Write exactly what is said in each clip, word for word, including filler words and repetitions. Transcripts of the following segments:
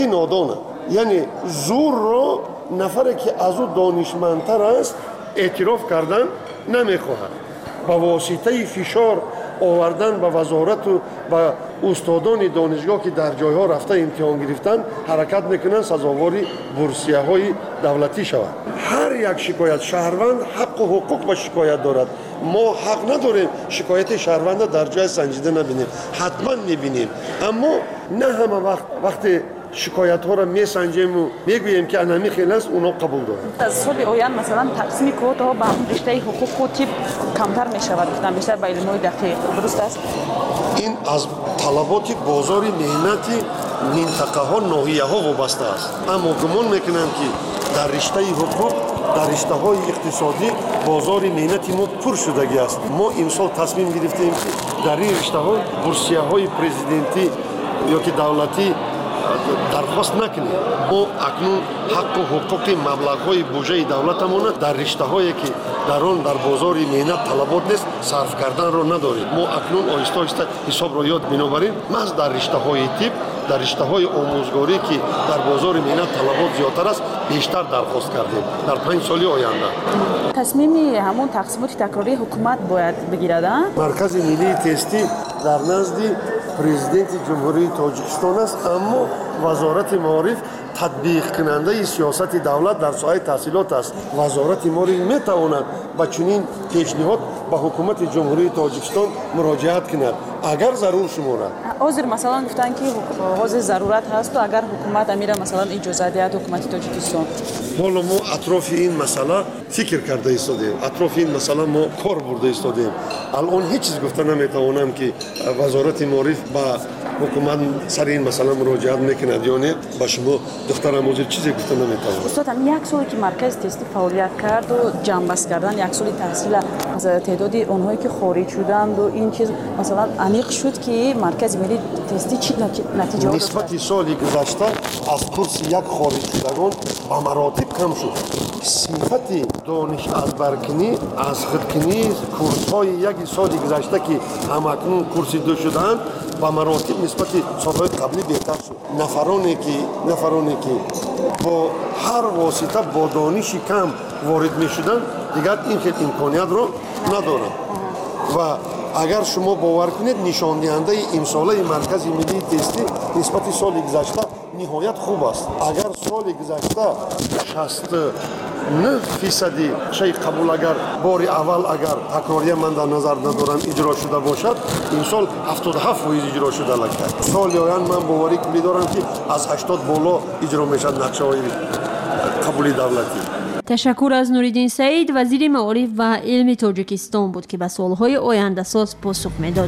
نادانه، یعنی زور رو نفری که از او دانشمندتر است اعتراف کردن نمیخواهد. با واسطه فشار آوردن به وزارت و به استادان دانشگاه که در جایها رفته امتحان گرفتن حرکت میکنن سزاواری بورسیه های دولتی شود. هر یک شکایت شهروند حق و حقوق به شکایت دارد. ما حق نداریم شکایت شهروند در جای سنجیده نبینیم، حتما میبینیم، اما نه همه وقت وقتی شکایت ها را میسنجیم و میگوییم که انمی خیلی است اونا قبول دارند. از سال آینده مثلا تقسیم کوتا ها به رشته حقوق و تیپ کمتر میشود، گفتم بیشتر به علم های دقیق، درست است؟ این از طلبات بازار مهنتی منطقه ها ناحیه ها وابسته است، اما گمان میکنم که در رشته حقوق در رشته های اقتصادی بازار مهنتی ما پر شدگی است. ما امسال تصمیم گرفتیم که در این رشته ها بورسیه های پرزیدنتی یا که دولتی درخواست نکنیم. ما اکنون حق و حقوق مبلغ‌های بودجه دولتمون در رشته‌هایی که در آن در بازار مهنت طلبات نیست صرف کردن را نداریم. ما اکنون آهسته آهسته حساب را یاد می‌آوریم. محض در رشته‌های تیپ در رشته‌های آموزگاری که در بازار مهنت طلبات زیادتر است بیشتر درخواست کردیم در پنج سال آینده. تصمیم همون تقسیمات تکراری حکومت باید بگیرد. مرکز ملی تستی در نزد پرزیدنت جمهوری تاجیکستان است، اما وزارت معارف تطبیق کننده سیاست دولت در ساحه تحصیلات است. وزارت معارف میتواند با چنین پیشنهاد به حکومت جمهوری تاجیکستان مراجعت کند اگر ضرور شمارد. حاضر مثلا گفتن که حاضر ضرورت هست و اگر حکومت امیر مثلا اجازه دهد حکومت تاجیکستان. حالا ما اطراف این مسئله فکر کرده ایستادیم، اطراف این مسئله ما کار برده ایستادیم. الان هیچ چیز گفته نمیتوانم که وزارت معارف با حکومت سر این مسئله مراجعت میکند یا نه. با شما دخترم حاضر چیزی گفته نمیتوانم. استاد هم یک سالی که مرکز تستی فعالیت کرد و جنبش کردن یک سالی تحصیل از تعداد اونهایی که خارج شدند و این چیز مثلا عمیق شد که مرکز ملی تستی چی نتیجه داد؟ نسبت سالی گذشته از کورس یک خارج شدگان با مراتب کم شد. صفت دانش از برکنی از خودکنی کورس های یک سالی گذشته که همکنون کورس دو شدند با مراتب نسبت سالهای قبلی بهتر شد. نفرانی که نفرانی که با هر واسطه با دانشی کم وارد می شدن دیگر این خیلی امکانیت رو ندارند و اگر شما باور کنید نشان دهنده امساله مرکز ملی تستی نسبت سال گذشته نهایت خوب است. اگر سال گذشته شصت و نه فیصدی شی قبول اگر بار اول اگر تکراری من در نظر ندارم اجرا شده باشد، این سال هفتاد و هفت فیصد اجرا شده لکه. سال آینده من باوری کلی دارم که از هشتاد بالا اجرا میشد نقشه های قبولی دولتی. تشکر از نوریدین سعید، وزیر معارف و علم تاجیکستان بود که به سالهای آینده ساز پاسخ میداد.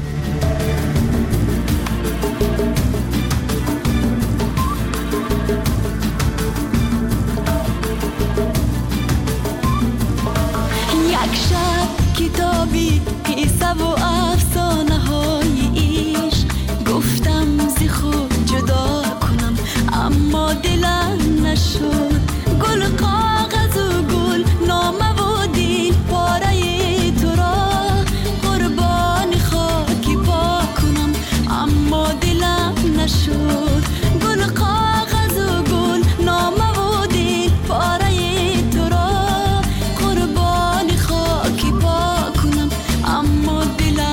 یک شب کتابی قصه و افسانه های عشق گفتم زی خود جدا کنم اما دلم نشد. گل کاغذ و گل نامه و دل پاره تو را قربان خاکی پا کنم اما دلم نشد. گل کاغذ و گل نامه و دل پاره تو را قربان خاکی پا کنم اما دلم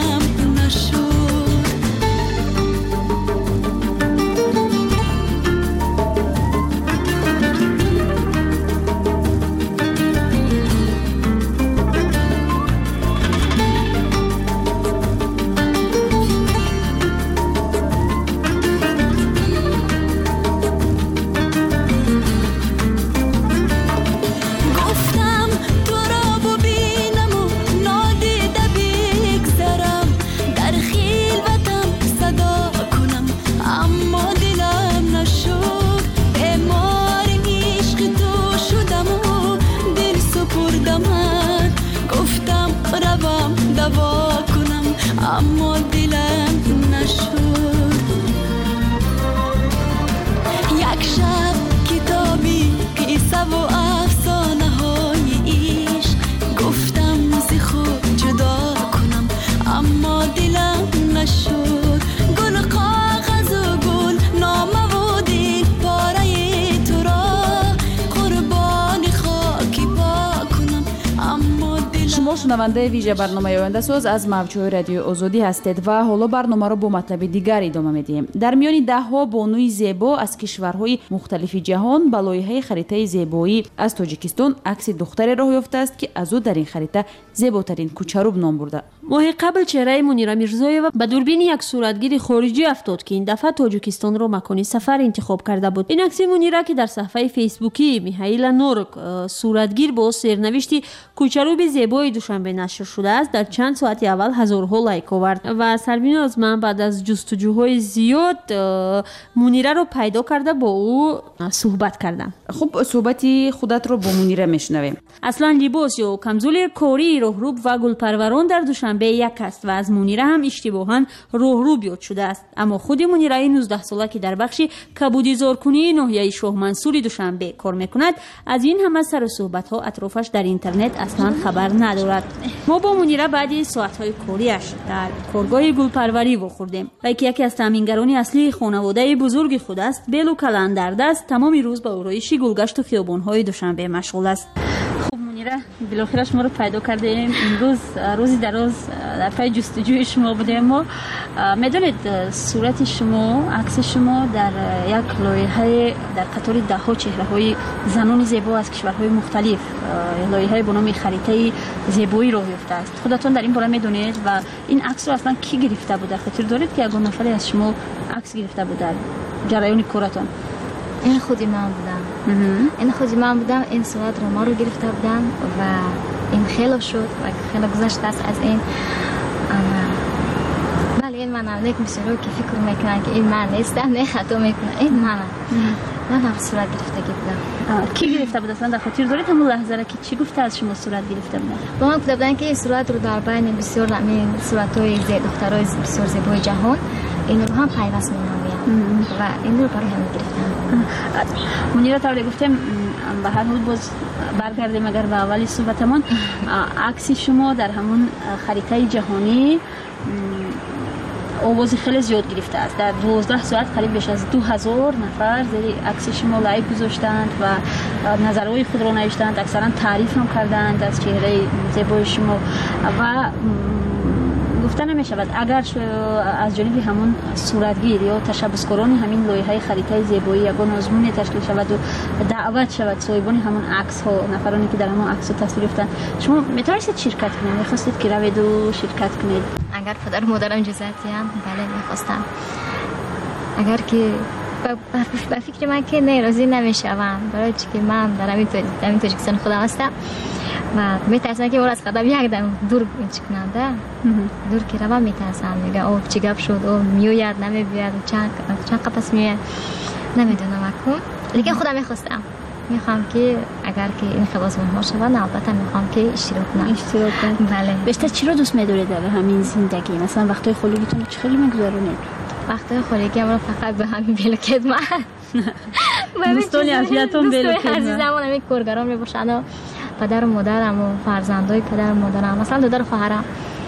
шунавандаи вижа барномаи ояндасоз аз мавҷҳои радиои озодӣ ҳастед ва ҳоло барномаро бо матлаби дигар идома медиҳем. Дар миёни даҳҳо бонуи зебо аз кишварҳои мухталифи ҷаҳон ба лоиҳаи харитаи зебоӣ аз Тоҷикистон акси духтаре роҳ ёфтааст, ки аз ӯ дар ин харита зеботарин кӯчарӯб ном бурда. моҳи қабл чеҳраи Мунира Мирзоева ба дурбини як суратгири хориҷӣ афтод, ки ин дафъа Тоҷикистонро макони сафар интихоб карда буд. ин акси Мунира, ки дар саҳифаи фейсбукии Михаила Норк суратгир бо сернавишти кӯчарӯби зебои Душанбе нашр шудааст, дар чанд соати аввал ҳазорҳо лайк овард ва Сарбиноз, ман баъд аз ҷустуҷӯҳои зиёд Мунираро пайдо карда бо ӯ суҳбат кардам. хуб, суҳбати худатро бо Мунира мешунавем. аслан либос ё камзули кории роҳрӯб ва гулпарварон дар Душанбе як аст ва аз Мунира ҳам иштибоҳан роҳрӯб ёд шудааст. аммо худи Мунираи нуздаҳсола, ки дар бахши кабудизоркунии ноҳияи Шоҳмансури Душанбе кор мекунад, аз ин ҳама сару суҳбатҳо атрофаш дар интернет аслан хабар надорад. мо бо Мунира баъди соатҳои кориаш дар коргоҳи гулпарварӣ вохӯрдем ва ки яке аз таъмингарони аслии хонаводаи бузурги худ аст, белу калан дар даст, тамоми рӯз ба ороиши гулгашту хиёбонҳои Душанбе машғул аст. Мунира, билохира шуморо пайдо кардем. имрӯз рӯзи дароз дар пай ҷустуҷӯи шумо будем. мо медонед, сурати шумо, акси шумо дар як лоиҳае дар қатори даҳҳо чеҳраҳои занони зебо аз кишварҳои мухталиф, лоиҳае бо номи харитаи зебоӣ роҳ ёфтааст. худатон дар ин бора медонед ва ин аксро аслан кӣ гирифта буд? хотир доред, ки ягон нафаре аз шумо акс гирифта буд дар ҷараёни коратон? این خودی من بودم این خودی من بودم این صورت رو ما رو گرفته بودن و این خیلی شد و خیلی گذشته است از این. ولی این من هم نیک میشه رو که فکر میکنن که این من نیستم، نه خطا میکنن این منم. من هم صورت گرفتگی بودم. کی گرفته بود اصلا؟ در خاطر دارید همون لحظه را که چی گفته از شما صورت گرفته بودن؟ با من گفته بودن که این صورت رو در بین بسیار همین صورت‌های دخترای بسیار زیبای جهان این رو هم پیوست می‌نمایم و این رو برای هم گرفتم. منیرا طوری گفتم به هر حال باز برگردیم اگر به اولی صحبتمون، عکس شما در همون خریطه جهانی آوازی خیلی زیاد گرفته است. در دوازده ساعت قریب بیش از دو هزار نفر زیر عکس شما لایک گذاشتند و نظرهای خود را نوشتند، اکثرا تعریف هم کردند از چهره زیبای شما و گفته نمی شود اگر از جانب همون صورتگیر یا تشبسکاران همین لایحه خریطه زیبایی یگان آزمون تشکیل شود و دعوت شود صاحبان همون عکس ها، نفرانی که در همون عکس ها تصویر گرفتند، شما میتونستید شرکت کنید؟ میخواستید که روید و شرکت کنید؟ اگر پدر مادرم اجازه دادن بله میخواستم. اگر که به فکر من که نه راضی نمیشم، برای چی که من در همین تاجیکستان خودم هستم و میترسم که اون از قدم یک دم دور کننده دور که روم میترسم، میگم او چی گپ شد، او میوید نمیبید، چند چند قطعه میوید، نمیدونم اکنون. لیکن خودم میخواستم میخوام که اگر که این خلاص مهمان شود، البته میخوام که اشتراک کنم. اشتراک کنم. بله. بیشتر چی رو دوست می‌دارید در همین زندگی؟ مثلا وقتای خالیتون چه خیلی میگذرونید؟ وقتای خالیگی رو فقط به همین بلوکت من دوستانی عافیتون بلوکت من عزیزم همین کارگران میباشن و پدر و مادرم و فرزندای پدر و مادرم، مثلا دادر و خواهرم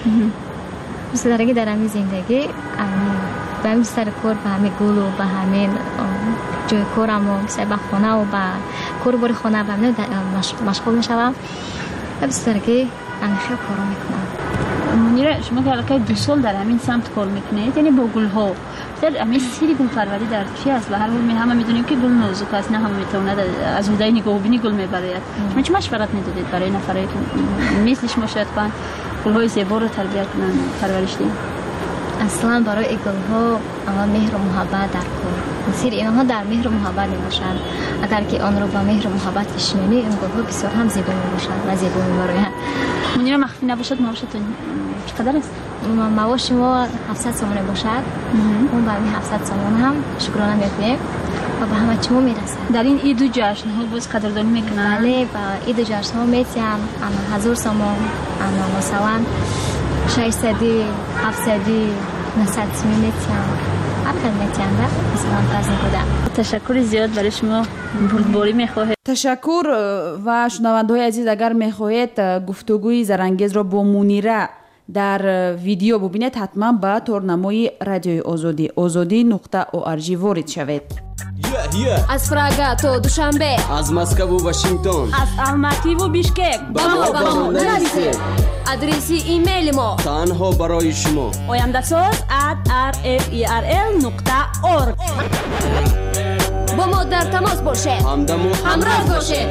دوست داره که در همین زندگی به همین سر کار به همین گل و به همین جای کارم و مثلا به خانه و به کار باری خانه به همین مشغول میشوم و دوست داره که همین خیلی کارو میکنم. منیرا، شما که علاقه دو سال در همین سمت کار میکنید، یعنی با گل ها در همین سیری گل پروری در چی است؟ به هر حال می همه میدونیم که گل نازک است، نه همه میتونه از اونجای نگاه بینی گل میبرید. شما چه مشورت میدادید برای نفرایی که مثل شما شاید کن گل های زیبا رو تربیت کنن، پرورش دهند؟ اصلا برای این گل ها اول مهر و محبت در کار، سیر اینها در مهر و محبت میباشند. اگر که آن رو با مهر و محبت بشنوی، این گل ها بسیار هم زیبا میباشند و زیبا میبارند. منیرا، مخفی نباشد معاشتون چقدر است؟ معاش ما هفتصد سومانه باشد، اون برای هفتصد سومانه هم شکرانه میکنیم و به همه چیمون میرسد. در این عید و جشن ها باز قدردانی میکنن؟ بله، با عید و جشن ها میتیم اما هزار سومان، اما مثلا ششصدی، هفتصدی، نهصد سومی میتیم. هر میتیم ده مثلا از نکودم. تشکر زیاد برای شما. بردباری میخواهید؟ تشکر. و شنونده‌های عزیز، اگر میخواهید گفتگوی زرانگیز را با منیره در ویدیو ببینید، حتما به تورنمای رادیوی آزادی آزادی نقطه او آر جی وارد شوید. از فرага то душанбе, аз Москву Вашингтон, аз алматӣ ву бишкек ба мо ба мо нависед. Адреси имейли мо танҳо барои шумо оямдасоз at r f e r l нуқта org. бо мо дар тамос бошед, ҳамдамо ҳамроҳ бошед.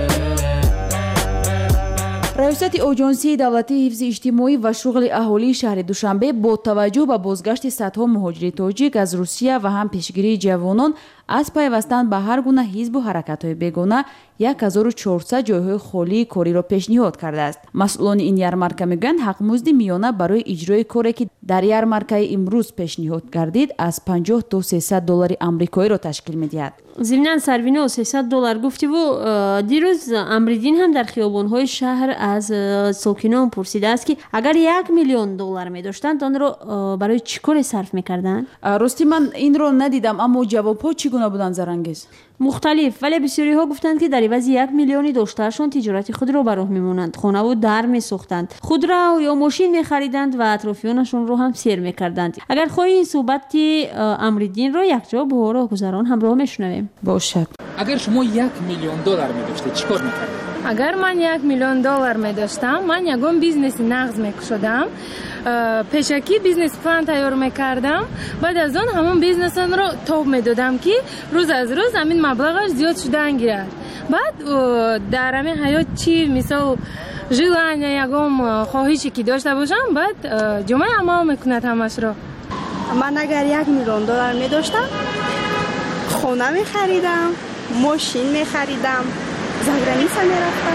раёсати оҷонсии давлатии ҳифзи иҷтимоӣ ва шуғли аҳолии шаҳри душанбе бо таваҷҷӯҳ ба бозгашти садҳо муҳоҷири тоҷик аз русия ва ҳам пешгирии ҷавонон аз пайвастан ба ҳар гуна ҳизбу ҳаракатҳои бегона ҳазору чорсад ҷойҳои холии кориро пешниҳод кардааст. масъулони ин ярмарка мегӯянд ҳақмузди миёна барои иҷрои коре ки дар ярмаркаи имрӯз пешниҳод гардид аз панҷоҳ то сесад доллари амрикоиро ташкил медиҳад. зимнан сарвино сесад доллар гуфтиву дирӯз амридин ҳам дар хиёбонҳои шаҳр аз сокинон пурсидааст ки агар як миллион доллар медоштанд онро барои чӣ коре сарф мекарданд. рости ман инро надидам, аммо ҷавобҳо чӣ гуна буданд зарангез? мухталиф, вале бисёриҳо гуфтанд ки дар ивази як миллиони доштаашон тиҷорати худро ба роҳ мемонанд, хонаву дар месохтанд, худрав ё мошин мехариданд ва атрофиёнашонро ҳам сер мекарданд. агар хоҳӣ ин суҳбати амридинро якҷо бо роҳгузарон ҳамроҳ мешунавем. бошад. агар шумо як миллион доллар медоштед чӣ кор мекардед? агар ман як миллион доллар медоштам, ман ягон бизнеси нағз мекушодам, пешакӣ бизнес план тайёр мекардам, баъд аз он ҳамон бизнесонро тоб медодам ки рӯз аз рӯз ҳамин маблағаш зиёд шудан гирад. баъд дар ҳамин ҳаёт чӣ мисол желания ягон хоҳише ки дошта бошам, баъд ҷомаъ амал мекунад ҳамашро. ман агар як миллион доллар медоштам, хона мехаридам, мошин мехаридам, заграница мерафтам,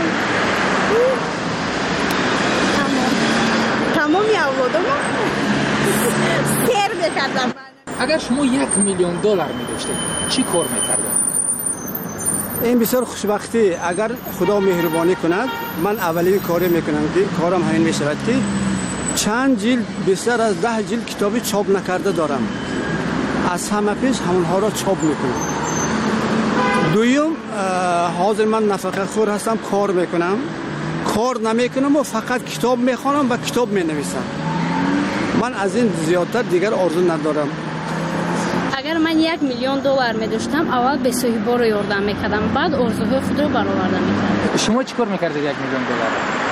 тамоми авлодомо сер мекардам. агар шумо як миллион доллар медоштед чӣ кор мекардед? این بسیار خوشبختی. اگر خدا مهربانی کند من اولین کاری میکنم که کارم همین میشود که چند جلد بیشتر از ده جلد کتابی چاپ نکرده دارم، از همه پیش همونها را چاپ میکنم. دویم حاضر من نفقه خور هستم، کار میکنم، کار نمیکنم و فقط کتاب میخوانم و کتاب مینویسم. من از این زیادتر دیگر آرزو ندارم. агар ман як миллион доллар медоштам, аввал به صاحب‌ها رو یاردم میکردم، بعد آرزوهای خود رو برآورده میکردم. شما چیکار میکردید یک میلیون دلار؟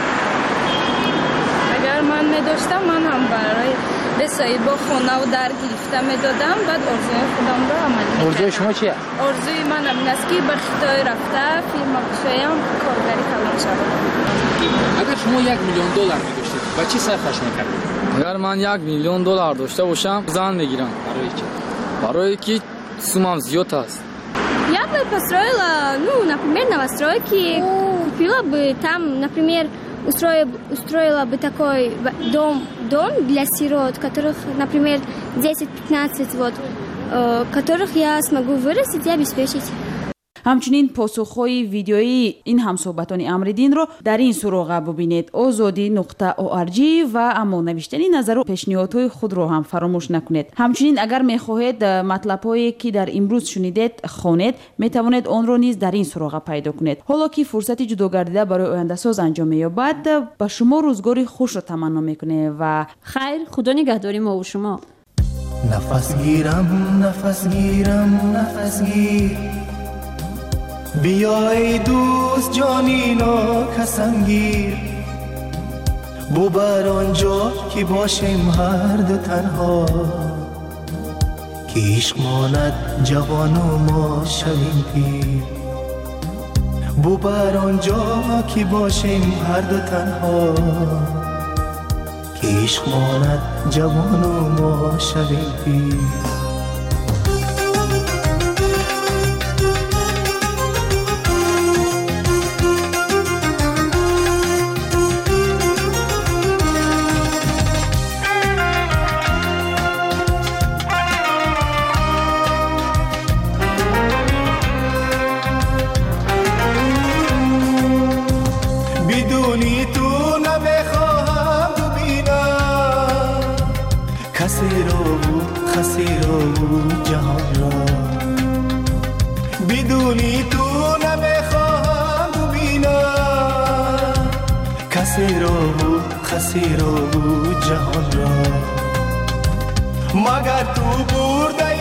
агар ман медоштам, ман ҳам барои به صاحب‌ها خانه و در گرفته میدادم، بعد آرزوهای خودم رو عمل میکردم. آرزوی شما چیه؟ آرزوی من این است که به خدای رفته فیلم بشویم، کارگری کلان شوم. اگر شما یک میلیون دلار میداشتید با چی صرفش میکردید؟ اگر من یک میلیون دلار داشته باشم زن میگیرم. برای چی؟ برای که суммам зиёд аст. Я бы построила, ну, например, новостройки, купила бы там, например, устроила, устроила бы такой дом, дом для сирот, которых, например, десять-пятнадцать, вот, э, которых я смогу вырастить и обеспечить. ҳамчунин посухҳои видеои ин ҳамсӯҳбатони амридинро дар ин суроға бубинед озоди нуқта орг ва аммо навиштани назару пешниҳодҳои худро ҳам фаромӯш накунед. ҳамчунин агар мехоҳед матлабҳое ки дар имрӯз шунидед хонед, метавонед онро низ дар ин суроға пайдо кунед. ҳоло ки фурсати ҷудогардида барои ояндасоз анҷом меёбад, ба шумо рӯзгори хушро таманно мекунем ва хайр, худо нигаҳдори мо ва шумо. нафас гирам нафас гирам нафас гир بیا ای دوست جانی ناکسنگیر، ببر آنجا که باشیم هر دو تنها، که عشق ماند جوان و ما شویم پیر. ببر آنجا که باشیم هر دو تنها، که عشق ماند جوان و ما شویم پیر. بدونی تو نمیخواهم ببینم کسی رو خسی رو جهان را، مگر تو برده